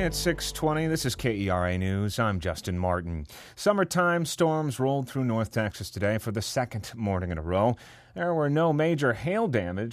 at 6:20. This is KERA News. I'm Justin Martin. Summertime storms rolled through North Texas today for the second morning in a row. There were no major hail damage,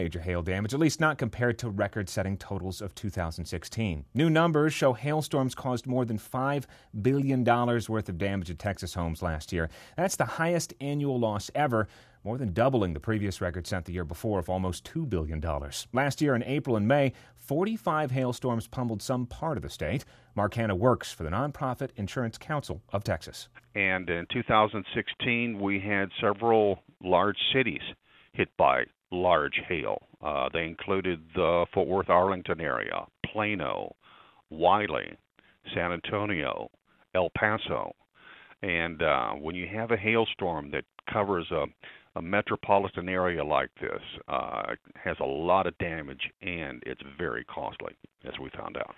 at least not compared to record-setting totals of 2016. New numbers show hailstorms caused more than $5 billion worth of damage to Texas homes last year. That's the highest annual loss ever, more than doubling the previous record set the year before of almost $2 billion. Last year in April and May, 45 hailstorms pummeled some part of the state. Mark Hanna works for the nonprofit Insurance Council of Texas. And in 2016, we had several large cities hit by large hail. They included the Fort Worth-Arlington area, Plano, Wiley, San Antonio, El Paso. And when you have a hailstorm that covers a metropolitan area like this, it has a lot of damage, and it's very costly, as we found out.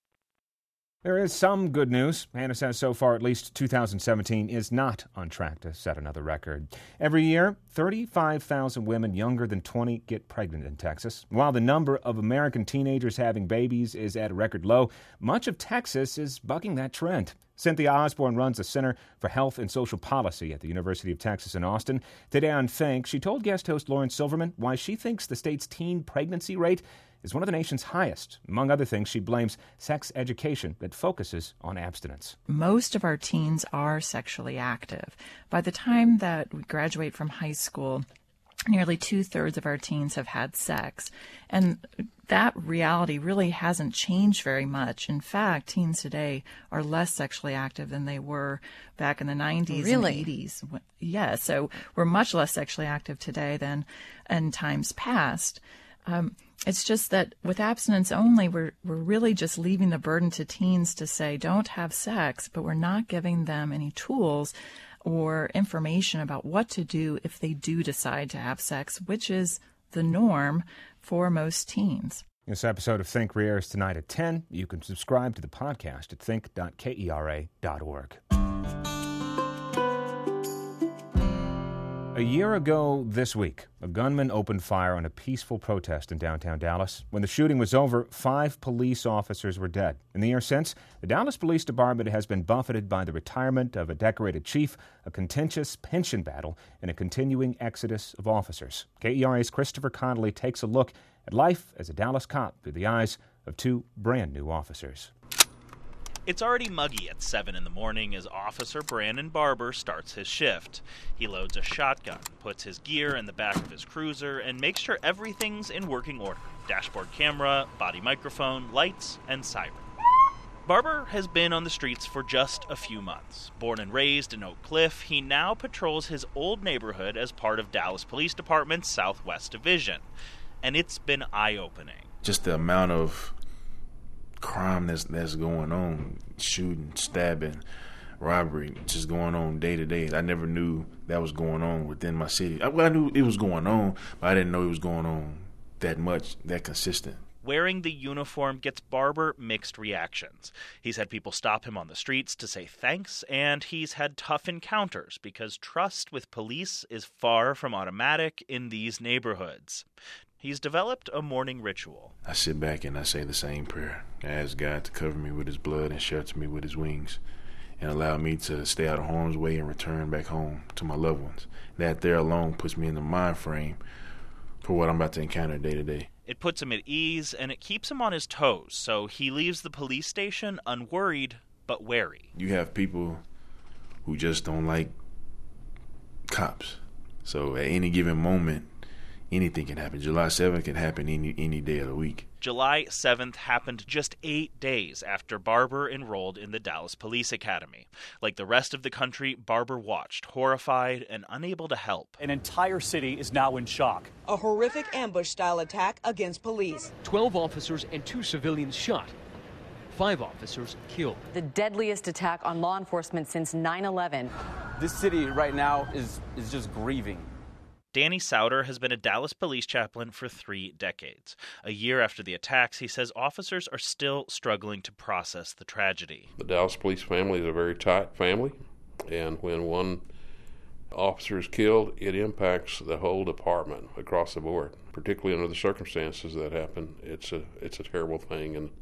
There is some good news. Hannah says so far at least 2017 is not on track to set another record. Every year, 35,000 women younger than 20 get pregnant in Texas. While the number of American teenagers having babies is at a record low, much of Texas is bucking that trend. Cynthia Osborne runs the Center for Health and Social Policy at the University of Texas in Austin. Today on Think, she told guest host Lauren Silverman why she thinks the state's teen pregnancy rate is one of the nation's highest. Among other things, she blames sex education that focuses on abstinence. Most of our teens are sexually active. By the time that we graduate from high school, nearly 2/3 of our teens have had sex. And that reality really hasn't changed very much. In fact, teens today are less sexually active than they were back in the 90s and 80s. Yeah, so we're much less sexually active today than in times past. It's just that with abstinence only, we're really just leaving the burden to teens to say, don't have sex, but we're not giving them any tools or information about what to do if they do decide to have sex, which is the norm for most teens. This episode of Think airs tonight at 10. You can subscribe to the podcast at think.kera.org. A year ago this week, a gunman opened fire on a peaceful protest in downtown Dallas. When the shooting was over, 5 police officers were dead. In the year since, the Dallas Police Department has been buffeted by the retirement of a decorated chief, a contentious pension battle, and a continuing exodus of officers. KERA's Christopher Connolly takes a look at life as a Dallas cop through the eyes of 2 brand-new officers. It's already muggy at 7 in the morning as Officer Brandon Barber starts his shift. He loads a shotgun, puts his gear in the back of his cruiser, and makes sure everything's in working order. Dashboard camera, body microphone, lights, and siren. Barber has been on the streets for just a few months. Born and raised in Oak Cliff, he now patrols his old neighborhood as part of Dallas Police Department's Southwest Division. And it's been eye-opening. Just the amount of crime that's going on, shooting, stabbing, robbery, just going on day to day. I never knew that was going on within my city. I knew it was going on, but I didn't know it was going on that much, that consistent. Wearing the uniform gets Barber mixed reactions. He's had people stop him on the streets to say thanks, and he's had tough encounters because trust with police is far from automatic in these neighborhoods. He's developed a morning ritual. I sit back and I say the same prayer. I ask God to cover me with his blood and shelter me with his wings and allow me to stay out of harm's way and return back home to my loved ones. That there alone puts me in the mind frame for what I'm about to encounter day to day. It puts him at ease, and it keeps him on his toes, so he leaves the police station unworried but wary. You have people who just don't like cops. So at any given moment, anything can happen. July 7th can happen any day of the week. July 7th happened just 8 days after Barber enrolled in the Dallas Police Academy. Like the rest of the country, Barber watched, horrified and unable to help. An entire city is now in shock. A horrific ambush-style attack against police. 12 officers and 2 civilians shot. 5 officers killed. The deadliest attack on law enforcement since 9/11. This city right now is just grieving. Danny Souter has been a Dallas police chaplain for 3 decades. A year after the attacks, he says officers are still struggling to process the tragedy. The Dallas police family is a very tight family, and when one officer is killed, it impacts the whole department across the board, particularly under the circumstances that happen. It's a terrible thing, and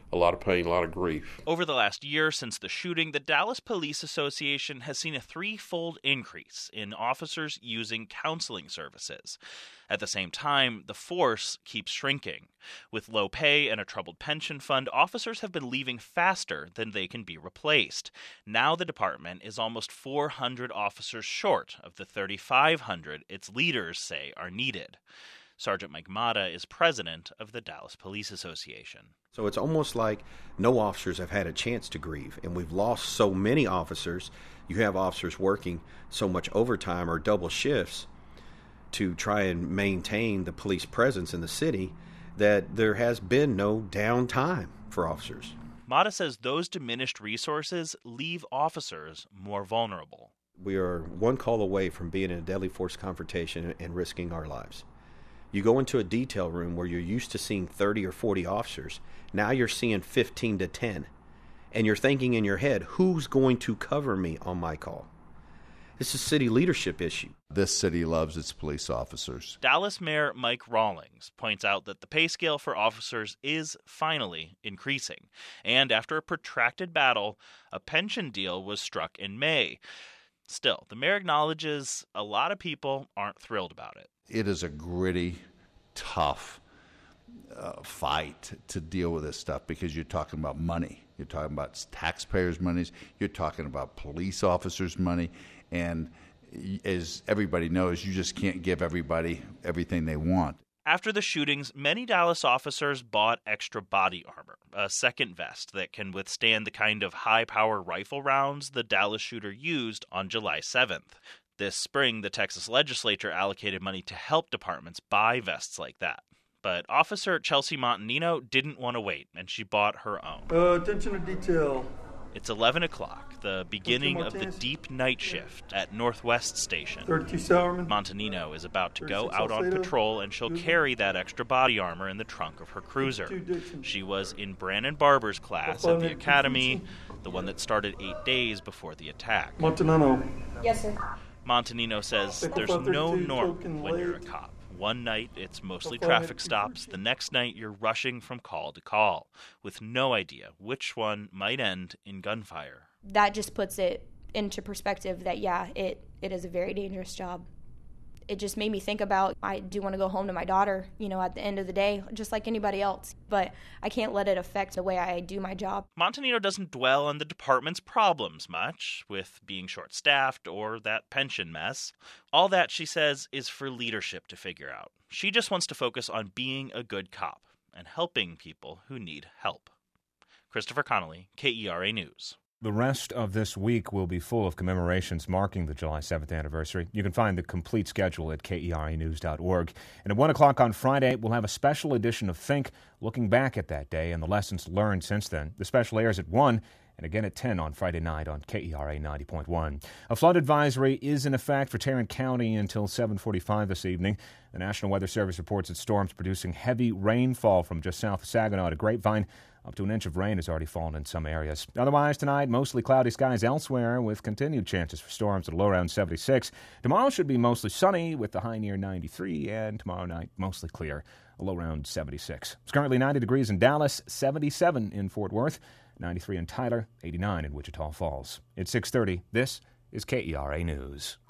a lot of pain, a lot of grief. Over the last year since the shooting, the Dallas Police Association has seen a threefold increase in officers using counseling services. At the same time, the force keeps shrinking. With low pay and a troubled pension fund, officers have been leaving faster than they can be replaced. Now the department is almost 400 officers short of the 3,500 its leaders say are needed. Sergeant Mike Mata is president of the Dallas Police Association. So it's almost like no officers have had a chance to grieve, and we've lost so many officers. You have officers working so much overtime or double shifts to try and maintain the police presence in the city that there has been no downtime for officers. Mata says those diminished resources leave officers more vulnerable. We are one call away from being in a deadly force confrontation and risking our lives. You go into a detail room where you're used to seeing 30 or 40 officers. Now you're seeing 15 to 10. And you're thinking in your head, who's going to cover me on my call? This is a city leadership issue. This city loves its police officers. Dallas Mayor Mike Rawlings points out that the pay scale for officers is finally increasing. And after a protracted battle, a pension deal was struck in May. Still, the mayor acknowledges a lot of people aren't thrilled about it. It is a gritty, tough fight to deal with this stuff because you're talking about money. You're talking about taxpayers' monies. You're talking about police officers' money. And as everybody knows, you just can't give everybody everything they want. After the shootings, many Dallas officers bought extra body armor, a second vest that can withstand the kind of high-power rifle rounds the Dallas shooter used on July 7th. This spring, the Texas legislature allocated money to help departments buy vests like that. But Officer Chelsea Montanino didn't want to wait, and she bought her own. Attention to detail. It's 11 o'clock, the beginning of the deep night shift at Northwest Station. 32 Sourman. Montanino is about to go out on patrol, and she'll carry that extra body armor in the trunk of her cruiser. She was in Brandon Barber's class at the academy, the one that started 8 days before the attack. Montanino. Yes, sir. Montanino says there's no norm when you're a cop. One night, it's mostly traffic stops. The next night, you're rushing from call to call with no idea which one might end in gunfire. That just puts it into perspective that, yeah, it is a very dangerous job. It just made me think about, I do want to go home to my daughter, at the end of the day, just like anybody else. But I can't let it affect the way I do my job. Montanino doesn't dwell on the department's problems much, with being short-staffed or that pension mess. All that, she says, is for leadership to figure out. She just wants to focus on being a good cop and helping people who need help. Christopher Connolly, KERA News. The rest of this week will be full of commemorations marking the July 7th anniversary. You can find the complete schedule at KERAnews.org. And at 1 o'clock on Friday, we'll have a special edition of Think, looking back at that day and the lessons learned since then. The special airs at 1 and again at 10 on Friday night on KERA 90.1. A flood advisory is in effect for Tarrant County until 7:45 this evening. The National Weather Service reports that storms producing heavy rainfall from just south of Saginaw to Grapevine. Up to an inch of rain has already fallen in some areas. Otherwise, tonight, mostly cloudy skies elsewhere with continued chances for storms at a low around 76. Tomorrow should be mostly sunny with the high near 93, and tomorrow night, mostly clear, a low around 76. It's currently 90 degrees in Dallas, 77 in Fort Worth, 93 in Tyler, 89 in Wichita Falls. It's 6:30. This is KERA News.